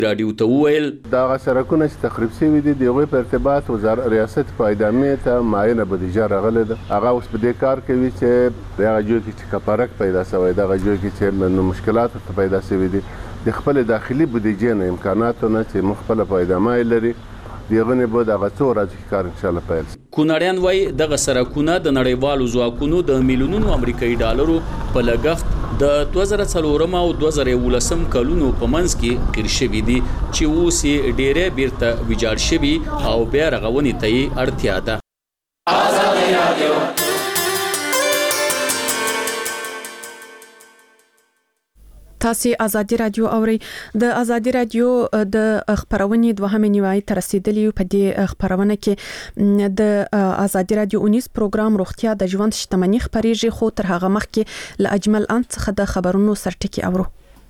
راډیو ته وویل دا سرکونه چې تخریب شوي دي د هغوی په ارتباط وزارت ریاست په ادامې ته معاینه بودیجه راغلې ده. هغه اوس په دې کار کوي چې دغه جوړ کې چې کفارک پیدا شوی دغه جوړ کې چې مشکلات پیدا شوي دي د خپل داخلي بودیجې نه امکاناتو نه چې مخبل په ادامه لري دغه نه به دغه څو ورځې کار ان شاء الله پیل شي. کونړیان وایي دغه سرکونه د نړیوالو ځواکونو د میلیونونو امریکایي ډالرو په لګښت د 2004 او 2011 کلونو په منځ کې تیر شوي دي چې اوس یې ډېرې بیرته ویجاړ شوي او بیا رغونې ته یې اړتیا ده. آزادي رادیو تاسو آزادي رادیو اوري. د آزادي رادیو د خبرونې دوهمه نیوي تر رسیدلې په دې خبرونه کې د آزادي رادیو 19 پروګرام روغتیا د ژوند شتمنۍ خبريږي خو تر هغه مخکې ل اجمل ان څخه د خبرونو سرټکی اورو.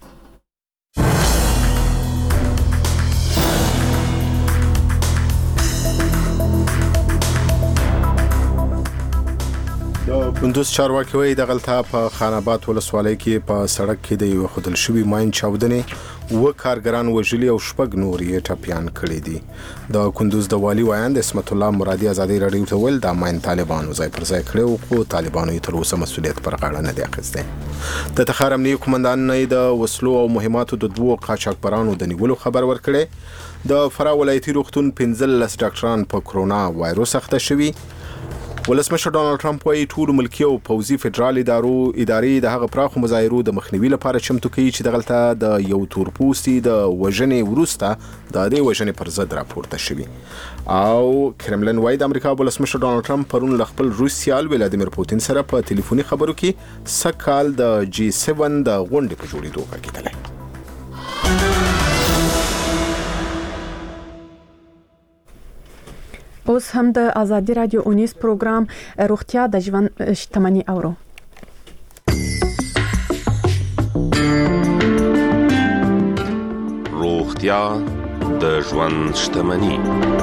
کندوز چارواکي وایي د غلطه په خان آباد ولسوالۍ کې په سړک کې د یو خودل شوی ماین چاودنې و کارګران وژلي او شپږ نور یې ټپيان کړي دي. د کندوز د والی وایند اسمت الله مرادي آزادي رادیو ته ویل د ماین طالبانو ځای پر ځای کړو خو طالبانو یې تر اوسه مسؤلیت پر غاړه نه دی اخیستی. د تخار امنیه قومندان نه د وسلو او مهماتو د دوو قاچاقبرانو د نیولو خبر ورکړي. د فرا ولایتي روغتون 15 ډاکټران په کرونا وایروس اخته شوي. ولسمشر ډونالد ټرمپ وايي ټول ملکي او پوځي فدرال ادارې د هغه پراخو مظاهرو د مخنیوي لپاره چمتو کوي چې د غلطه د یو تورپوستي د وژنې وروسته د دې وژنې پر ضد راپورته شوی. او کرملن وايي د امریکا ولسمشر ډونالد ټرمپ پرون له خپل روس سیال ولادیمیر پوتین سره په ټلیفوني خبرو کې سکهال د G7 د غونډې په جوړېدو کېدل. اوس هم د آزادي رادیو 19 پروګرام روغتیا د ژوند شتمنۍ اورو. روغتیا د ژوند شتمنۍ.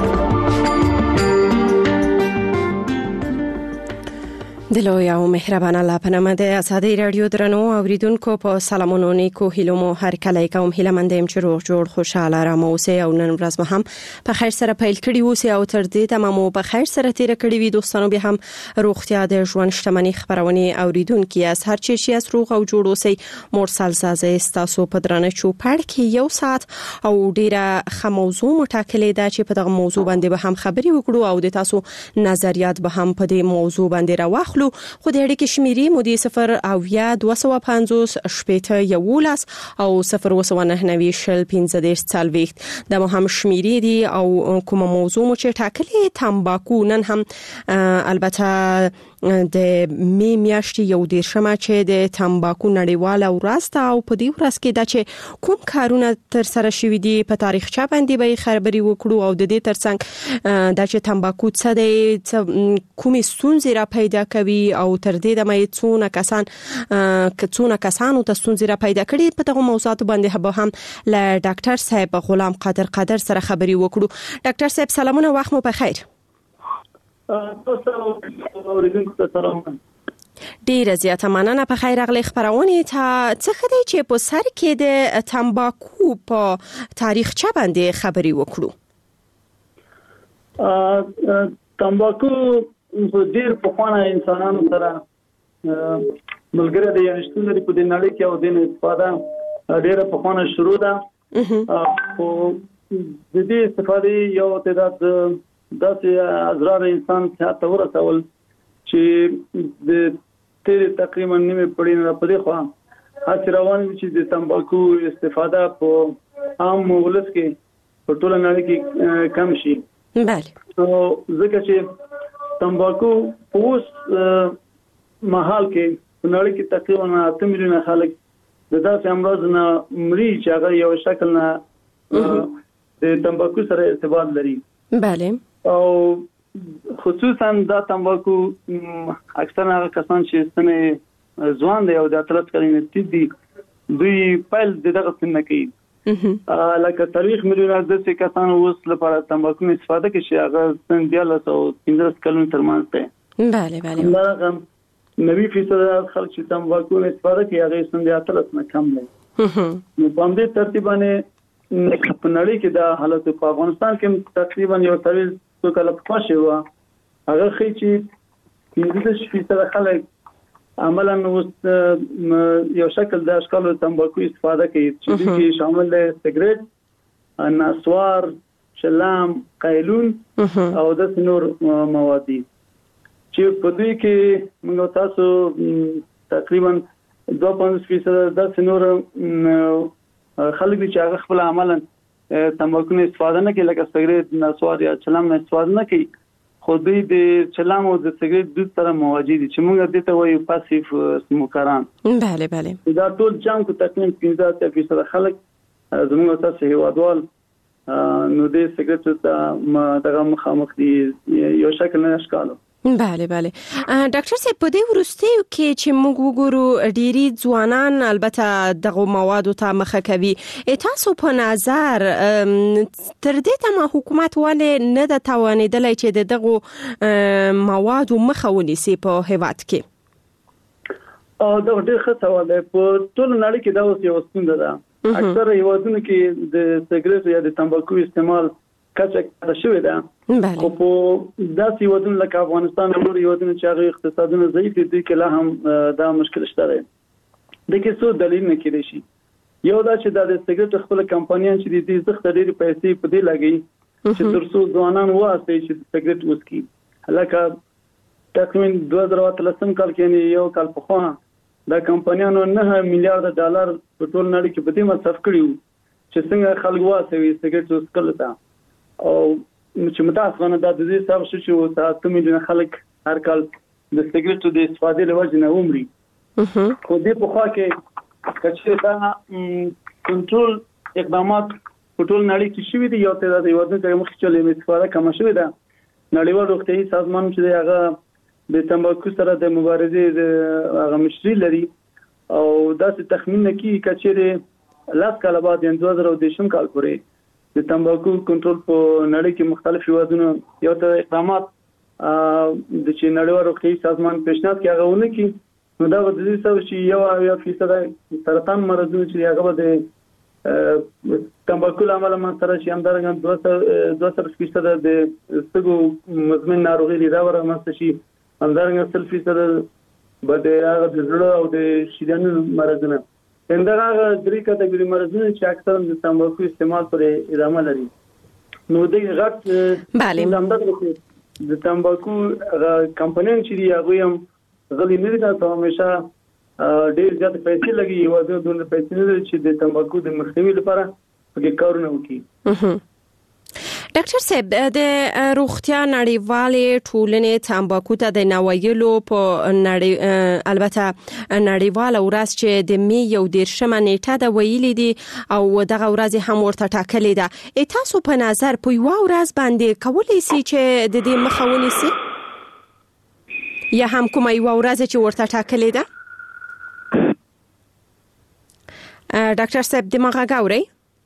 دلو یو مهربان الله پنامه د آزادي رادیو درنو اوریدونکو په سلامونو نیکو هیلومو هر کله کوم هیله مندم چې روغ جوړ خوشاله را موسه او نن ورځ هم په خیر سره پیل کړی اوسه او تر دې تمامو په خیر سره تیر کړی وي دوستانو به هم روغتیا د ژوند شتمنۍ خبرونه اوریدونکو از هر چی شي از روغ او جوړ اوسه مرسل سازه تاسو په درنه چوپړ کې یو ساعت او ډیره خه موضوع مټاکلې ده چې په دغه موضوع باندې به هم خبري وکړو او د تاسو نظریات به هم په دې موضوع باندې راوخلو. خو د اړیکې شمیرې مودي 0 او یا 250 شپېته یولس او 099 شل 15 40 د مهم شمیرې دي او کوم موضوع مو چې ټاکلې تمباکو نن هم البته د میاشتې یو دیرشمه چې د تمباکو نړیواله ورځ او په دې ورځ کې د چې کوم کارونه تر سره شوي دي په تاریخچه باندې به خبري وکړو او د دې ترڅنګ د چې تمباکو څه دی کومې ستونزې را پیدا کوي او تر دې د مې څونه کسانو ته ستونزې را پیدا کړي په دغه موضوعات باندې به هم ل ډاکټر صاحب غلام قادر سره خبري وکړو. ډاکټر صاحب سلامونه وخت مو بخیر. ډیره زیاته مننه په خیر اغلی خبرونه ته څه خدای چې په سر کې د تمباکو په تاریخچه باندې خبري وکړو. تمباکو په ډیر په خوانه انسانانو سره ملګری دی یعنی شتون لري په دې نړۍ کې او د استفاده ډیره په خوانه شروع ده. او د دې استفاده یو تعداد داسې ازرار انسان ته ورسول چې د تیر تقریبا نیمه پړې نه پدې خو هڅه روانه چې د تمباکو استفاده په عام ولس کې په ټول نړۍ کې کم شي. بله نو ځکه چې تمباکو په اوس مهال کې په نړۍ کې تقریبا 8 میلیونه خلک د داسې امراض نه مري چې هغه یو شکل نه د تمباکو سره ارتباط لري. بله او خصوصا دا تمباکو اکثر هغه کسان چې سنه ځوان دی او د اتلس کلنې تدي دوی پیل دغه څنګه کوي لکه تاریخ میلیونه د څه کسان اوس لپاره تمباکو استفاده کوي چې هغه سن 15 کلونو تر منځ ده. بله دا 90% خلک چې تمباکو استفاده کوي هغه سن 18 نه کم دي. نو په دې ترتیب باندې په نړۍ کې دا حالت په افغانستان کې تقریبا یو طویل څو کال پخوا شوی و هغه خي چې 15% خلک عملاً یو شکل د اشکال تمباکو استفاده کوي چې دې شامل دي سیګریټ نسوار شلام قایلون او د نور مواد چې په دې کې موږ تاسو تقریبا 2.5% د نور خلک چې هغه خپل عملاً تمباکو نه استفاده نه کوي لکه سیګریټ نسوار یا شلام نه استفاده نه کوي خو دوی د چلام او د سیګریټ د سره مواجه دي چې موږ دې ته وایو پاسیف سموکران. بله دا ټول جام کو تقریبا 15% خلک زموږ تاسو هیوادوال نو د سیګریټ ته دغه مخامخ دي یو شکل نه اشکالو. بله ډاکټر صاحب په دې ورستیو کې چې موږ وګورو ډيري ځوانان البته دغه موادو ته مخه کوي تاسو په نظر تر دې ته حکومت ولې نه د توانیدلای چې دغه موادو مخه ونیسي په هیواد کې؟ دا ډېر ښه سوال دی. په ټول نړۍ کې دا اوس یو ستونزه ده. اکثر هیوادونو کې د سیګریټ یا د تمباکو استعمال کچه شوې ده خو په داسې هیوادونو لکه افغانستان او نور هیوادونو چې هغه اقتصادونه ضعیف دي کې لا هم دا مشکل شته دی. د کې څو دلیل نه کېدای شي. یو دا چې د سیګریټ خپل کمپنیان چې دي زخت ډېری پیسې په دې لګي چې ترڅو ځوانان واسي چې سیګریټ وسکي. هلکه تقریبا 2013 کال کې یو کال په خوا دا کمپنیانو 9 میلیارډ ډالر په ټول نړۍ کې په دې مصرف کړیو چې څنګه خلک واسي سیګریټ وسکل تا او چې متاسفانه دا د دې سبب شو چې 8 میلیون خلک هر کال د سیګریټو د استفادې لوجه نه عمري خو دې په خوا کې چې دا کنټرول اقدامات په ټول نړۍ کې شوي دي یو ته د یوازې د مخ چلې استفاده کم شوې ده. نړیوال روغتیايي سازمان چې هغه د تمباکو سره د مبارزې هغه مشري لري او داسې تخمین کوي چې لاس کال بعد 2010 کال پورې د تمباکو کنټرول په نړۍ کې مختلف هیوادونو یو ته اقدامات د چې نړیوال روغتیايي سازمان پیشنهاد کوي هغه ونه کوي نو دا د دې سبب چې یو فیصد سرطان مرضونو چې هغه د تمباکو عمل سره چې همدارنګه 200% د سګو مزمن ناروغي لري ورمنځ شي همدارنګه 100% بده هغه د زړه او د شریانو مرضونه اندغه درې کټګوري مرزونه چې اکثر د تمباکو استعمال پر ادامه لري. نو د غټ د تمباکو کمپنیان چې دی هغه هم غلي نه دي تاسو همیشه ډېر زیات پیسې لګي او د دوه پیسې نه چې د تمباکو د مخنیوي لپاره پکې کارونه وکړي. ډاکټر صاحب د روغتیا نړیوالې ټولنې تمباکو ته د نوایلو په نړۍ البته نړیواله ورځ چې د می 11 نیټه د ویلې دي او دغه ورځ هم ورته ټاکلې ده. تاسو په نظر په یو ورځ باندې کولای شئ چې د دې مخه ونیسئ یا هم کومه یو ورځ چې ورته ټاکلې ده؟ ډاکټر صاحب د مغه غاوري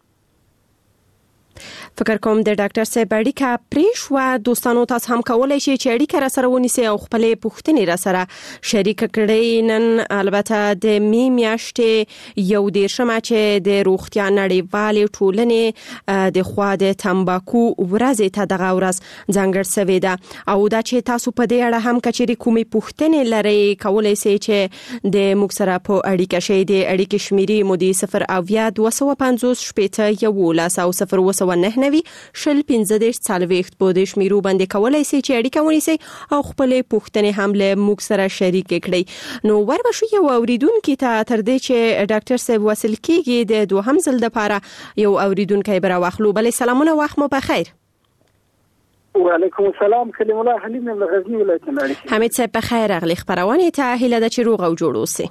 فکر کوم د ډاکټر صاحب اړیکه پریښوا. دوستانو تاسو هم کولای شئ چې اړیکه را سره ونیسئ او خپل پوښتنې را سره شریک کړئ. نن البته د می میاشتې 11 چې د روغتیا نړیوالې ټولنې د خوا د تمباکو ورځ ته دغه ورځ ځانګړې شوې ده او دا چې تاسو په دې اړه هم کچېري کومې پوښتنې لرئ کولای شئ چې د موږ سره په اړیکه شئ. د اړیکې شمیرې مو د 0 250 شپېته 11 او 0 9 شل 15 40 په شمیرو باندې کولای شئ چې اړیکه ونیسئ او خپل پوښتنې هم له موږ سره شریک کړئ. نو وربشو یو اوریدونکو ته تر دې چې ډاکټر صاحب وصل کیږي د دوهم ځل لپاره یو اوریدونکو برا واخلو. بل سلامونه وخت مو بخیر. وعلیکم السلام کلیم الله حلیم من غزنی ولایت نړۍ. حمید صاحب بخیر اغلی خبرونه ته هیله ده چې روغ او جوړ اوسئ.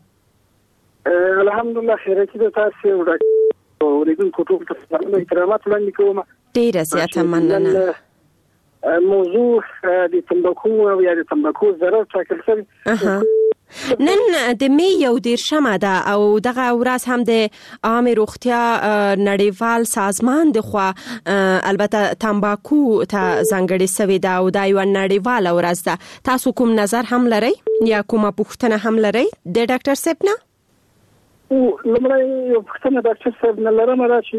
الحمدلله خیرتی ده تاسو اوریدون کوټو ته احترامات وړاندې کوم. ډیره زیاته مننه. موضوع د تمباکو او یا د تمباکو ضرر ټاکل شوی نن د می 11 ده او دغه ورځ هم د عام روغتیا نړیوال سازمان د خوا البته تمباکو ته ځانګړې شوی ده او دا یو نړیوال ورځ ده. تاسو کوم نظر هم لرئ یا کومه پوښتنه هم لرئ د ډاکټر صاحب نه؟ لمړی یو پوښتنه ډاکټر صاحب نه لرم چې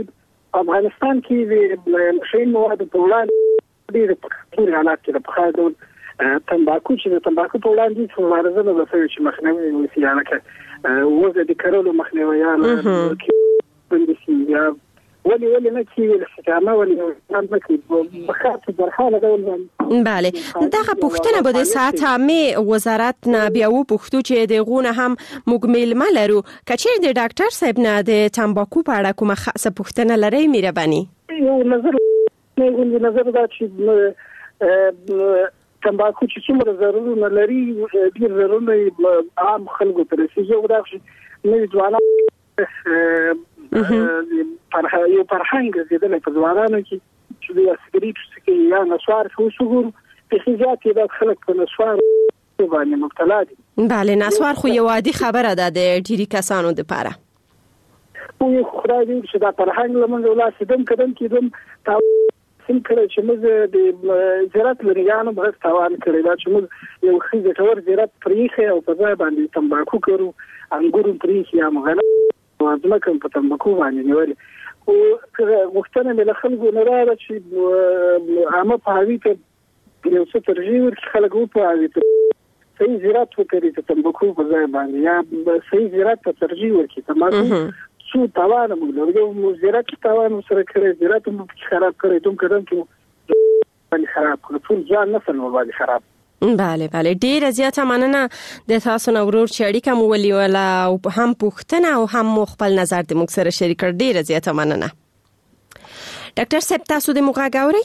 افغانستان کې د نشین موادو په وړاندې ډېر حالات کې په خاطر ډول تمباکو چې د تمباکو په وړاندې څه مبارزه نه وسوي چې مخنیوي وشي لکه وګړي د کارولو مخنیوي یا بندسي یا ولی نه چې استعمال ولی نه کوي بخاطر برحاله ډول بله دغه پوښتنه به د ساعت مې وزارت نه بیا و پوښتو چې د غونه هم مکمل ملرو کچیر د ډاکټر صاحب نه د تمباکو په اړه کومه خاصه پوښتنه لري مهرباني یو نظر دا چې تمباکو چې څومره ضررونه لري ډیر ضررونه عام خلکو ته رسیږي دا چې ځوانان یو فرهنګ زیاتله په ځوانانو کې چې د سګریټ څخه یا نسوار فوسګور په خیزات د خلک په نسوار باندې مبتلا دي بله نسوار خو یو عادي خبره ده د ډیری کسانو لپاره خو خدای دې چې دا فرهنګ لمنځه ولاړ شي دم کېدم سم کړی چې موږ د زراعت لريانو به توان کړی دا چې موږ یو خیزه تور زراعت پریخه او په ځای باندې تمباکو کړو انګور پریخه یا مغله وازمه کوم په تمباکو باندې نیولې او وختونه مې له خلکو نه راځي چې عامه په هوی ته یو څه ترجیح ورکړي خلکو په هوی ته صحیح زراعت وکړي ته تمباکو په ځای باندې یا صحیح زراعت ته ترجیح ورکړي تمباکو څو توان موږ یو زراعت توان سره کړی زراعت مو خراب کړی دوم کړم چې باندې خراب کړ ټول ځان نسل مو باندې خراب بله ډیره زیاته مننه د تاسو نو ورور چې اړیکه مو ولي ولا او هم پوښتنه او هم خپل نظر د موږ سره شریک کړ ډیره زیاته مننه ډاکټر صاحب تاسو د موږ غاوري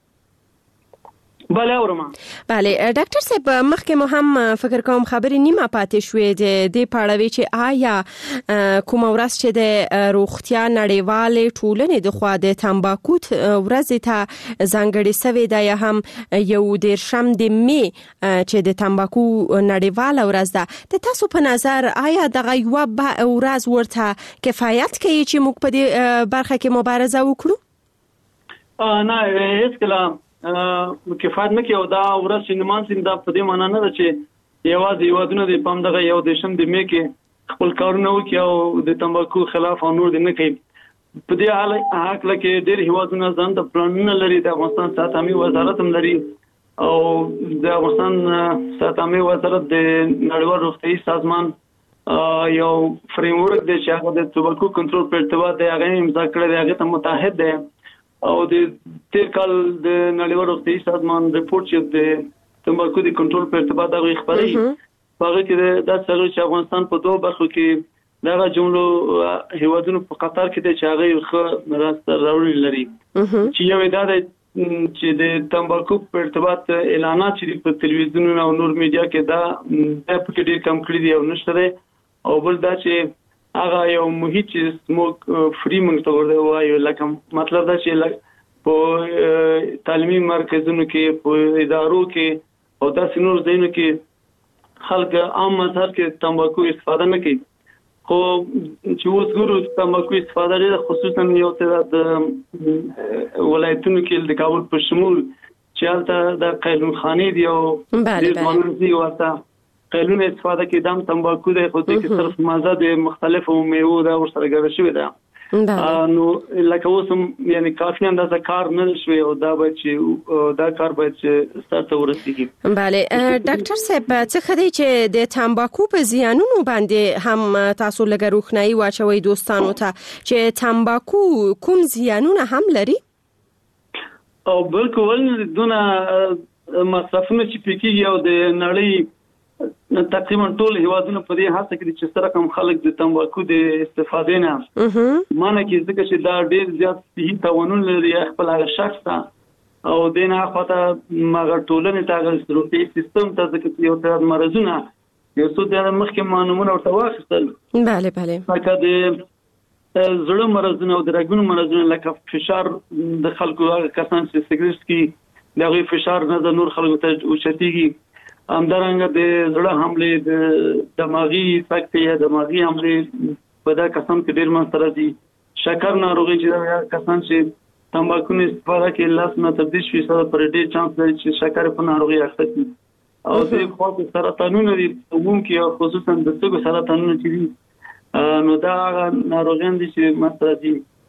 بله اورم بله ډاکټر صاحب مخکې مو هم فکر کوم خبرې نیمه پاتې شوې د پاړوي چې آیا کوم ورځ چې د روغتیا نړیوالې ټولنې د خوا د تمباکو ورځ ته ځانګړې سوي دا یا هم یو د شم د می چې د تمباکو نړیواله ورځ ده د تاسو په نظر آیا دغه یو ورځ ورته کفایت کوي چې موږ په دې برخه کې مبارزه وکړو نه هیڅ کله کفایت نه کوي او دا ورځ چې نمانځي دا په دې معنی نه ده چې یوازې یوازونه د پام دغه یو د شم د می کې خپل کارونه وکړي او د تمباکو خلاف او نور دې نه کوي په دې حال کې ډېر هیوادونه ځان ته پلانونه لري د افغانستان ساتامي وزارت هم لري او د افغانستان ساتامي وزارت د نړیوال روغتیايي سازمان یو فریم ورک دی چې هغه د تمباکو کنټرول په ارتباط دی هغه امضا کړی دی هغه ته متحد دی او د تیر کال د نړیوال روغتیايي سازمان ریپورت چې د تمباکو د کنټرول په ارتباط هغه خبري هغه کې دا څنګه چې افغانستان په دوه برخو کې دا جملو هیوادونو په قطار کې د چاغې خو راست راوړل لري چې یو دا چې د تمباکو په ارتباط اعلانات چې په تلویزیون او نور میډیا کې دا په کې ډیر کم کړی دی او نشته او بل دا چې هغه یو محیط چې سموک فری مونږ ته ورته وایو لکه مطلب دا چې په تعلیمي مرکزونو کې په ادارو کې او داسې نور ځایونو کې خلک عام مظهر کې تمباکو استفاده نه کوي خو چې اوس ګورو تمباکو استفاده لري خصوصا یو څه د ولایتونو کې د کابل په شمول چې هلته د قیلون خانې دی او د منځي ورته قیلون استفاده کې دام تمباکو د خو کې صرف مازه د مختلفو میوو دا ورسره ګډ شوی ده نو لکه اوسم یعنی کافي اندازه کار نه شوی او دا به چې دا کار باید چې ستاسو ورسیږي بله ډاکټر صاحب څه خدي چې د تمباکو په زیانونو باندې هم تاسو لګ روښنايي واچوي دوستانو ته چې تمباکو کوم زیانونه هم لري او بالکل دونه مصرفونه چې پکې او د نړۍ تقریبا ټول هیوادونه په دې حالت کې چې سره کوم خلک د تمباکو د استفادې نه معنی کې ځکه چې دا ډېر زیات صحي تاوانونه لري خپل هغه شخص ته او دینه خاطر مګر ټولنې ته روغتي سیستم ته ځکه یو ډول مرزونه یو څه د مخکې معلومونه ورته واخیستل بله لکه د زړه مرزونه او د رګونو مرزونه لکه فشار د خلکو هغه کسان چې سګریټ کې دغه فشار نه د نور خلکو ته اوچتيږي همدارنګه د زړه حمله د دماغي فکټ یا دماغي حمله په دا کسان کې ډېر منځ راځي شکر ناروغي چې کسان چې تمباکو استفاده کوي لاس نه تر 10% پر ډېر چانس لري چې شکر په ناروغي اخته او د خو سرطانونو دي عمومي خصوصا د سږو سرطانونو چې نو دا ناروغان دي چې مثلا دي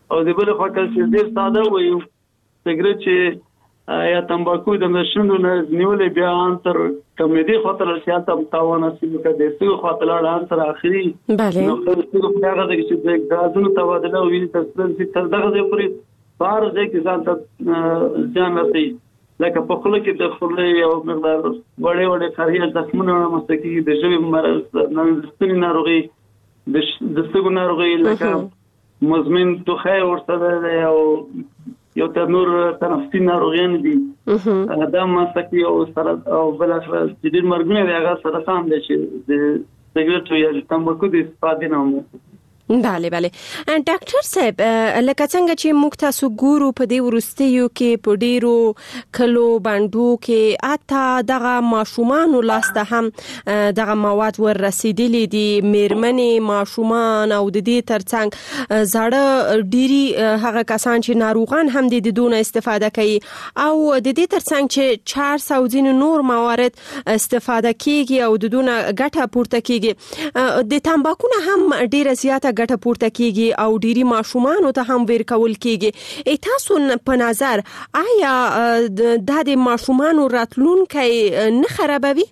او د بل خوا کې ډیر ساده وي سیګریټ چې یا تمباکو د نشندو نه نیولې بیا انتر کمیدي خاطر سیاست تاوانه سیمه کې د سیو خاطر انتر اخري بله نو څه په هغه د چې د غازونو تبادله ویني تر دغه پورې بار ځکه چې ځان ځان رسي لکه په خله کې د خله یو مقدار وړې خارجي زخمونه مستقي د ژوند مرض نن ناروغي د سګو ناروغي لکه مزمن توخه ورسره یو تر نور تنفسي ناروغیان دي دا مستقي او سره او بل اخر جدي مرګونه دی هغه سرطان دی چې د سیګریټ یا تمباکو د استفادې نه بله ډاکټر صاحب لکه څنګه چې موږ تاسو ګورو په دې ورستیو کې په ډیرو کلو باندې کې اته دغه ماشومان لاسته هم دغه مواد ور رسیدلې دي میرمنې ماشومان او د دې ترڅنګ زړه ډيري هغه کسان چې ناروغان هم د دونه استفاده کوي او د دې ترڅنګ چې 400 نور موارد استفاده کیږي او د دونه ګټه پورته کیږي د تمباکو نه هم ډیره زیاته ګټه پورته کیږي او ډيري ماشومان ته هم ور کول کیږي تاسو په نظر آیا د ماشومان راتلونکي نه خرابوي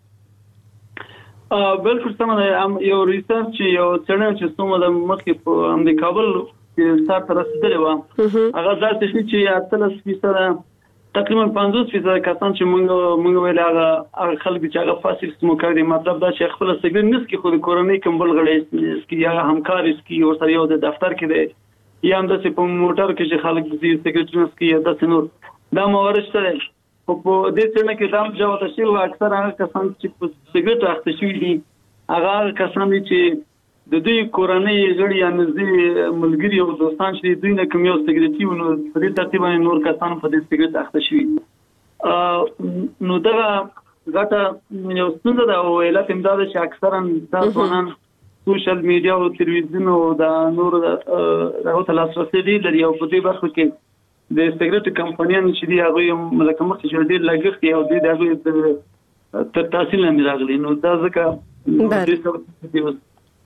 بالکل سم یو ریسرچ یو څنګه چې څومره د مخکې په د کابل کې سره رسیدلی و هغه ځکه چې 30% تقریبا 50% کسان چې موږ ویل هغه خلک چې هغه فاسیل سموکر دي مطلب دا چې خپل سیګریټ نسکي خو د کورنۍ کمبل غړي اسکی یا همکار اسکی او سره یو د دفتر کې دی یا هم د په موټر کې چې خلک د سیګریټ نسکي یا د سنور دا موارد شته او په دې څنګه کې دا جواب شي او اکثر هغه کسان چې په سیګریټ اخته شوي دي هغه کسان چې د دوی کورنۍ غړي یا نږدې ملګري او دوستان چې دوی نه کوم یو سیګریټي ونو په دې ترتیب باندې نور کسان په دې سیګریټ اخته شوي نو دا غټه یو څنګه دا ویلات امداد چې اکثرا تاسو نن سوشل میډیا او تلویزیون او دا نور راوته لاسرسي دي لري او په دې برخه کې د سیګریټ کمپنیان چې دی هغه ملکه مخ چې ډېر لګښت او د هغه تر تحصیل نه راغلي نو دا ځکه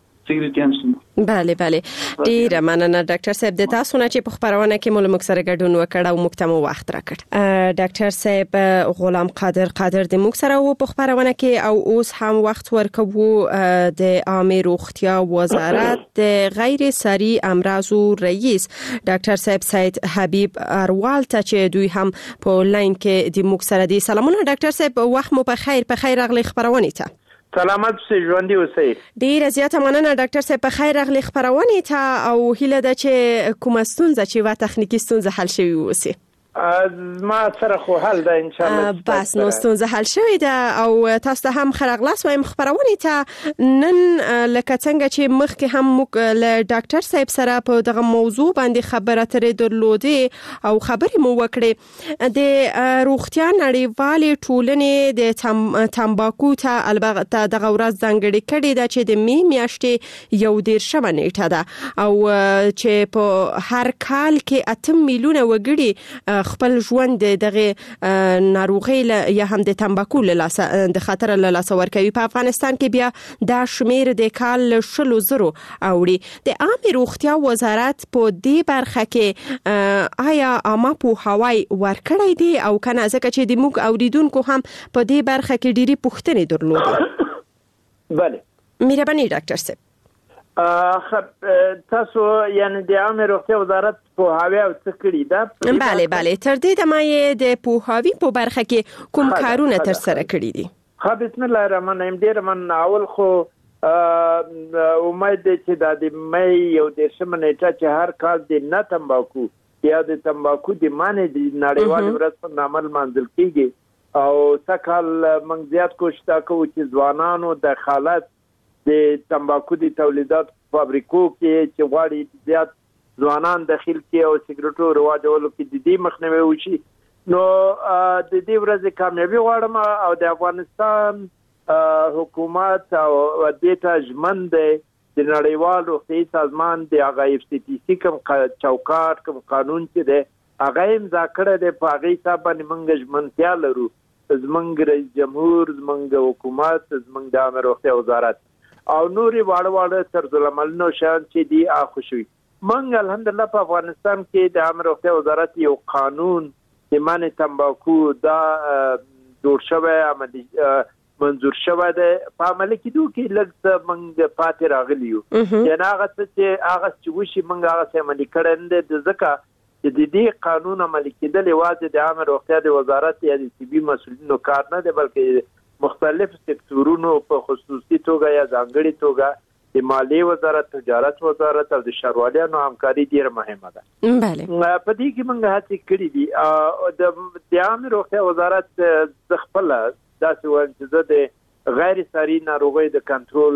بله ډیر مننه ډاکټر صاحب د تاسو نه چې په خبرونه کې مول مکسره ګډون وکړ او مکتمو وخت راکړ ډاکټر صاحب غلام قادر د مکسره و په خبرونه کې او اوس هم وخت ورکوو د عامه روغتیا وزارت د غیر سری امراض رئیس ډاکټر صاحب سید حبیب اروال ته چې دوی هم په لاین کې د مکسره دي سلامونه ډاکټر صاحب وخت مو په خیر اغلی خبرونه ته سلامت سي ژوندۍ اوسئ ډیره زیاته مننه ډاکټر صاحب په خیر اغلی خبرونه ته او هیله ده چې کومه ستونزه چې وا تخنیکی ستونزه حل شوي وسی ما سره خو حل ده ان شاء الله بس نو ستونزه حل شوی ده او تاسو ته هم خرغلاس وایم خبرونه ته نن لکه څنګه چې مخکې هم موږ له ډاکټر صاحب سره په دغه موضوع باندې خبره ترې درلودې او خبرې مو وکړې د روغتیا نړیوالې ټولنې د تمباکو ته البته دغه ورځ ځانګړې کړې ده چې د میاشتې 11 نیټه ده او چې په هر کال کې 8 میلیونه وګړي خپل ژوند دغه ناروغي یا هم د تمباکو له د خطر له لاس ورکوي په افغانستان کې بیا دا شمیر د کال 100,000 اوړي د عامه روغتیا وزارت په دې برخه کې آیا عامه په هواي ورکړی دی او کنه ځکه چې د موږ اوریدونکو هم په دې برخه کې ډېری پوښتنې درلودې بله مهرباني ډاکټر صاحب تاسو یعنی د عامه روغتیا وزارت په هاوی او څه کړی دا بله تر دې د مې د پوهاوی په برخه کې کوم کارونه تر سره کړی دي بسم الله الرحمن الرحیم ډیر من اول خو امید چې د مې یو د شمنېټه چې هر کال د نه تمباکو یا د تمباکو د معنی د نړیوال ورځ په نامل منځل کیږي او سکهال موږ زیات کوشش کوو چې ځوانانو د خالت د تمباکو د تولیدات فابریکو کې چې غواړي زیات ځوانان داخل کې او سیګریټو رواجولو کې د دې مخنیوي وشي نو د دې ورځې کامیابی غواړم او د افغانستان حکومت او د تاجمند د نړیوال روغتي سازمان د هغه FCTC کوم چوکاټ کوم قانون چې د هغه امضا کړی دی په هغه حساب باندې موږ ژمنتیا لرو زمونږ رئیس جمهور زمونږ حکومت زمونږ د عامه روغتیا وزارت او نوري واړه طرز العملونو شان چې دی خوشوي موږ الحمدلله په افغانستان کې د عامه روغتیا وزارت یو قانون د منع تمباکو دا جوړ شوی عملي منظور شوی دی په عمل کېدو کې لږ موږ پاتې راغلي یو یعنې هغه چې وشي موږ هغه څه عملي کړی نه دی ځکه چې د دې قانون عملي کېدل یوازې د عامه روغتیا د وزارت یا د طبي مسؤلینو کار نه دی بلکې مختلف سکتورونو په خصوصي توګه یا ځانګړې توګه د مالیې وزارت، تجارت وزارت او د ښاروالانو همکاري ډېره مهمه ده. بله په دې کې موږ هڅې کړې دي د عامه روغتیا وزارت د خپل داسې وایم چې زه د غیر ساري ناروغۍ د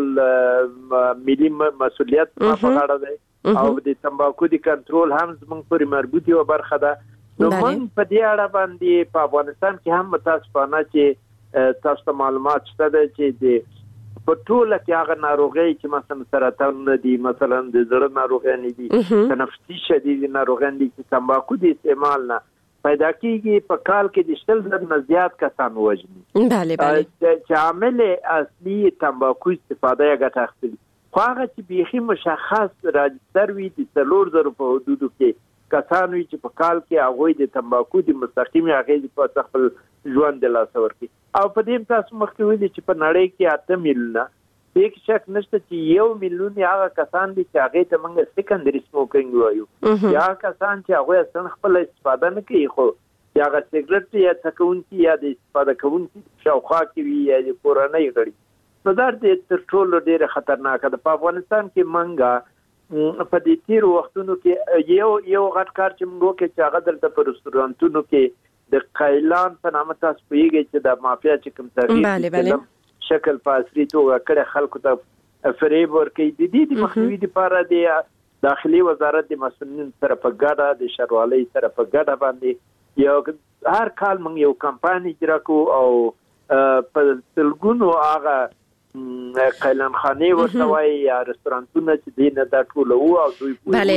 کنټرول ملي مسؤلیت په غاړه دی او د تمباکو د کنټرول هم زموږ پورې مربوط یو برخه ده. نو موږ په دې اړه باندې په افغانستان کې هم متاسفانه چې تاسو ته معلومات شته ده چې د په ټوله کې هغه ناروغۍ چې مثلا سرطان دي، مثلا د زړه ناروغۍ دي، تنفسي شدید ناروغۍ دي چې تمباکو د استعمال نه پیدا کیږي په کال کې د 100,000 نه زیات کسان وژني. بله چې عامل اصلي تمباکو استفاده یا ګټه اخلي. خو هغه چې بیخي مشخص راجستر وي د 4,000 په حدودو کې کسان وي چې په کال کې هغوی د تمباکو د مستقیمې اغېزې په خپل ژوند د لاسه ورکړي. او په دې تاسو مخکې ویلي چې په نړۍ کې 8 میلیونه هیڅ شک نشته چې 1 میلیون هغه کسان دي چې هغه ته موږ سیکنډري سموکینګ وایو، یا کسان چې هغه اصلا خپل استفاده نه کوي خو هغه سیګریټ یا تکونکي یا د استفاده کوونکي شاوخوا کې وي یا د کورنۍ غړي. نو دا د تر ټولو ډېره خطرناکه ده. په افغانستان کې منګه په دې تیر وختونو کې یو غټ کار چې موږ کې چې هغه دلته په رستورانتونو کې د قایلان په نامه تاسو پوهیږئ چې د مافیا چې کوم تغییر شکل په عصري توګه کړی خلکو ته فریب ورکوي. د دې د مخنیوي لپاره د داخلي وزارت د مسؤلینو سره په ګډه د ښاروالۍ سره په ګډه باندې یو هر کال موږ یو کمپاین اجرا کوو او په سلګونو هغه قیلان خانه ورته وایي یا رستورانتونه چې دې نه دا ټول وو او دوی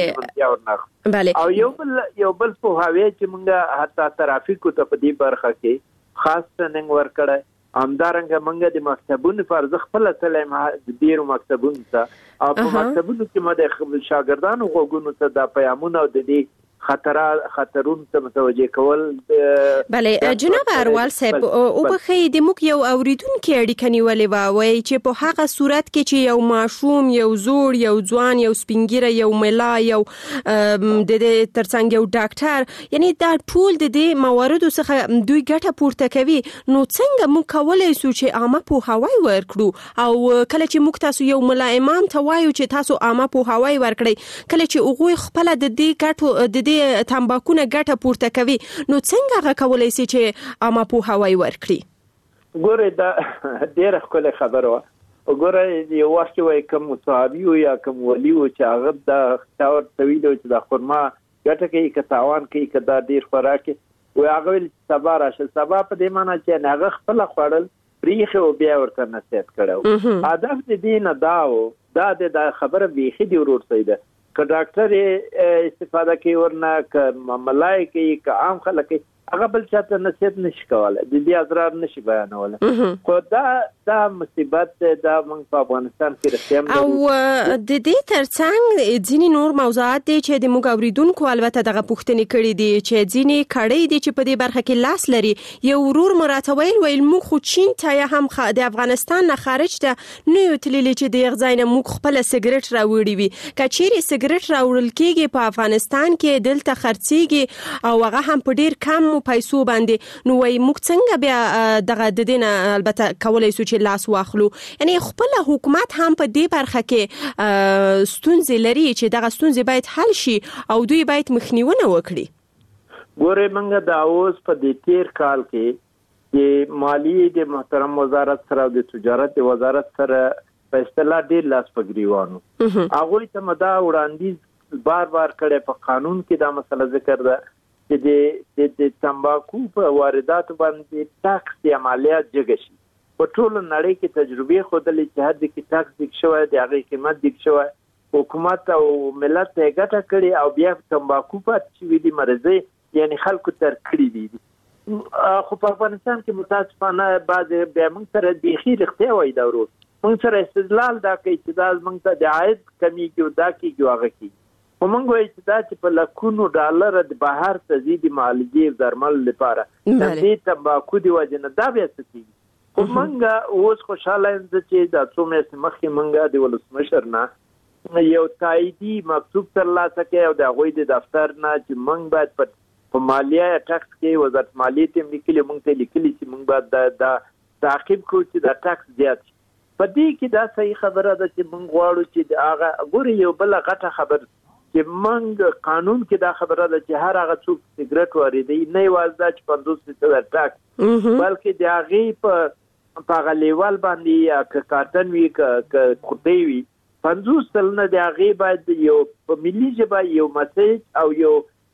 بله او یو بل په هاوی چې موږ حتی ترافیکو ته په دې برخه کې خاص ټریننګ ورکړی. همدارنګه موږ د مکتبونو پر ځخ خپل تلم د ډیرو مکتبونو ته او په مکتبونو کې مده شاګردانو غوګونو ته د پیامونو او د دې خطرون ته متوجه کول. بله جناب اروال صاحب او په خې د موږ یو اوریدونکو اړیکه نیولې و وای چې په هغه صورت کې چې یو ماشوم، یو زوړ، یو ځوان، یو سپینګیره، یو ملا، یو د ترڅنګ یو ډاکټر، یعنی دا ټول د دې مواردو څخه دوی ګټه پورته کوي. نو څنګه موږ کولای شو چې عامه پوهاوی ورکړو او کله چې موږ تاسو یو ملا امام ته وایو چې تاسو عامه پوهاوی ورکړئ، کله چې هغوی خپل د دې ګټو د تمباکو نه ګټه پورته کوي، نو څنګه هغه کولای شي چې عامه پوهاوی ورکړي؟ ګوره دا ډېره ښکلې خبره وه. ګوره یو وخت وایي کوم صحابي یا کوم ولي و چې هغه د ختاور طویل چې د خرما ګټه کوي که تاوان کوي که دا ډېر خوراک وي، هغه ویل سبا راشه. سبا په دې معنی چې هغه خپله خوړل پریښې او بیا ورته نصیحت کړی. هدف د دې نه دا و، دا د خبره بیخي د ورور سره ده که ډاکټر استفاده کوي ورنه که ملای کوي که عام خلک کوي، هغه بل چاته نصیحت نشي کولی، د دې اضرار نشي بیانولی. خو دا مصیبت دا موږ په افغانستان کې رښتیا او د دې ترڅنګ ځینې نور موضوعات دي چې د موږ اوریدونکو البته دغه پوښتنې کړې دي چې ځینې کړۍ دي چې په دې برخه کې لاس لري. یو ورور مراته ویل موږ خو چین ته یا هم د افغانستان نه خارج ته نه یو تللی چې د ځای نه موږ خپل سیګریټ راوړي وي. که چیرې سیګریټ راوړل کېږي په افغانستان کې دلته خرڅېږي او هغه هم په ډېر کم پیسو باندې، نو وای موږ څنګه بیا دغه د دې نه البته کولای شو چې لاس واخلو؟ یعنی خپل حکومت هم په دې برخه کې ستونزې لري چې دغه ستونزې باید حل شي او دوی باید مخنیونه وکړي. ګوره موږ د اوس په دې تیر کال کې د مالیې د محترم وزارت سره او د تجارت د وزارت سره په اصطلاح ډېر لاس په ګریوانو هغوی ته مدا وړاندیز بار کړی. په قانون کې دا مسله ذکر ده چې د تمباکو په وارداتو باندې ټاکس یا مالیات جګ شي. په ټوله نړۍ کې تجربې ښودلې چې حد کې ټاکس ډیک شوی د هغې قیمت ډیک شوی، حکومت او ملت ته یې ګټه کړې او بیا تمباکو پاتې شوي دي مرضۍ، یعنې خلکو تر کړي دي. خو په افغانستان کې متاسفانه بعضې بیا موږ سره بیخي رښتیا وایي دا ورور موږ سره استدلال دا کوي چې دا موږ ته د عاید کمیږي او دا کېږي او هغه کېږي. موږ وایو چې دا چې په لکونو ډالر د بهر ته ځي د معالجې او درمل لپاره د دې تمباکو دی وجنه دا بیا څه کیږي. خو موږ اوس خوشاله یم چې دا څو میاشتې مخکې موږ د ولسمشر نه یو تاییدي مکتوب ترلاسه کړی او د هغوی د دفتر نه چې موږ باید په مالیه ټکس کې وزارت مالیې ته لیکلي موږ ته لیکلي چې موږ باید دا تعقیب کړو چې دا ټکس زیات شي. په دې کې دا صحیح خبره ده چې موږ غواړو چې هغه ګوري یو بل غټه خبر چې موږ قانون کې دا خبره ده چې هر هغه څوک سیګریټ واردوي نه یوازې دا چې 50% ټکس بلکې د هغې په هغه لیول باندې یا که کارتن وي که خطی وي 50% د هغې باید یو په ملي ژبه یو میسیج او یو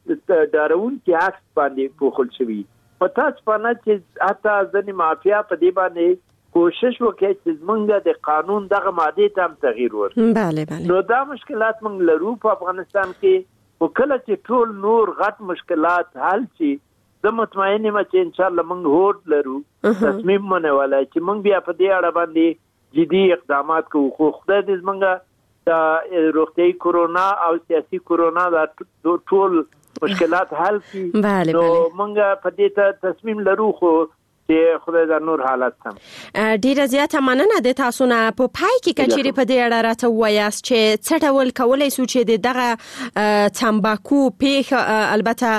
ډارونکي عکس باندې پوښل شوي. په تاسو باندې چې حتی ځینې مافیا په دې باندې کوشش وکړي چې موږ د قانون دغه مادې ته هم تغییر ورکړو. نو دا مشکلات موږ لرو په افغانستان کې. خو کله چې ټول نور غټ مشکلات حل شي زه مطمئن یم چې انشاءالله موږ هوډ لرو تصمیم منولای چې موږ بیا په دې اړه باندې جدي اقدامات کوو. خو خدای دې زموږ د روغتیايي کورونا او سیاسي کورونا دا ټول مشکلات حل کړي. نو موږ په دې ته تصمیم لرو خو چې خدای دا نور حالات هم. ډیره زیاته مننه د تاسو نه. په پای کې کچېرې په دې اړه راته وایاست چې څه ډول کولای شو چې دغه تمباکو البته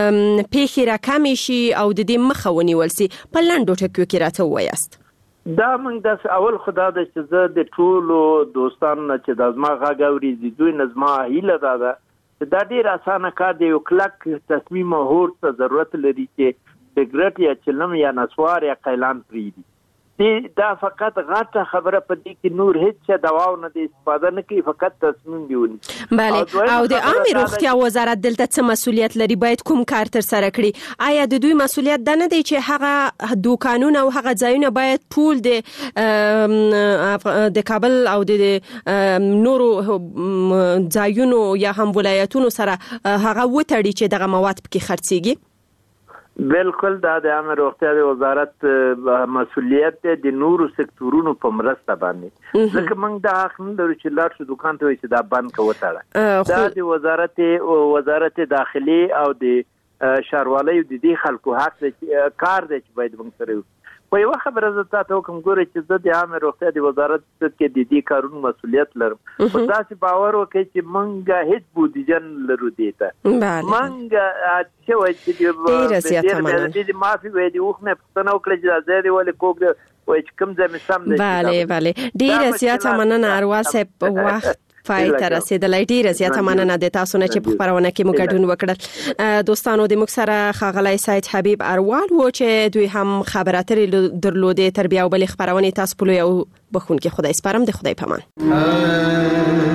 پیښې راکمې شي او د دې مخه ونیول شي. په لنډو ټکو کې راته وایاست. دا موږ د اول خدای د چې زه د ټولو دوستانو نه چې د زما غږ اوري دوی نه زما هیله ده چې دا ډیر اسانه کار دی. یو کلک تصمیم او هوډ ته ضرورت لري چې سیګریټ یا چلم یا نسوار یا قیلان پرېږدي. دا فقط غټه خبره په دې کې نور هیڅ دواو نه دی استفاده نه کوي فقط تصمیم دی ونی. بله او د عامه روغتیا وزارت دلته څه مسؤلیت لري باید کوم کار تر سره کړي؟ آیا د دوی مسؤلیت ده نه دی چې هغه دوکانونه او هغه ځایونه باید ټول د کابل او د نورو ځایونو یا هم ولایتونو سره هغه وتړي چې دغه مواد پکې خرڅيږي؟ بالکل دا د عامه روغتیا د وزارت مسؤلیت دی د نورو سکتورونو په مرسته باندې. ځکه موږ دا حق نه لرو چې لاړ شو دکان ته وایي چې دا بند که وتړه. دا د وزارت داخلي او د ښاروالۍ د دې خلکو حق دی کار دی چې باید موږ سره وکړو. په یوه خبره زه تاسو کوم ګورئ چې زه د عامه روغتیا د وزارت کې د دې کارونو مسؤلیت لرم. خو تاسو باور وکړئ چې موږ هیڅ بودیجه نه لرو دې ته. موږ چې وایي چې د معافي وایي د اوښ نه پوښتنه وکړه چې دا ځای دی ولې کوږ دی وایي چې کوم ځای مې سم دی. بله ډېره زیاته مننه اروال صاحب. وخت پای ته رسیدلی. ډیره زیاته مننه د تاسو نه چې په خبرونه کې مو ګډون وکړل. دوستانو د موږ سره ښاغلی سید حبیب اروال و چې دوی هم خبرې اترې درلودې. تر بیا او بلې خبرونې تاسو په لوی او بخښونکي خدای سپارم. د خدای په امان.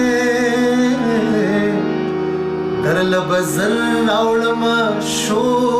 در لبزل اولما شو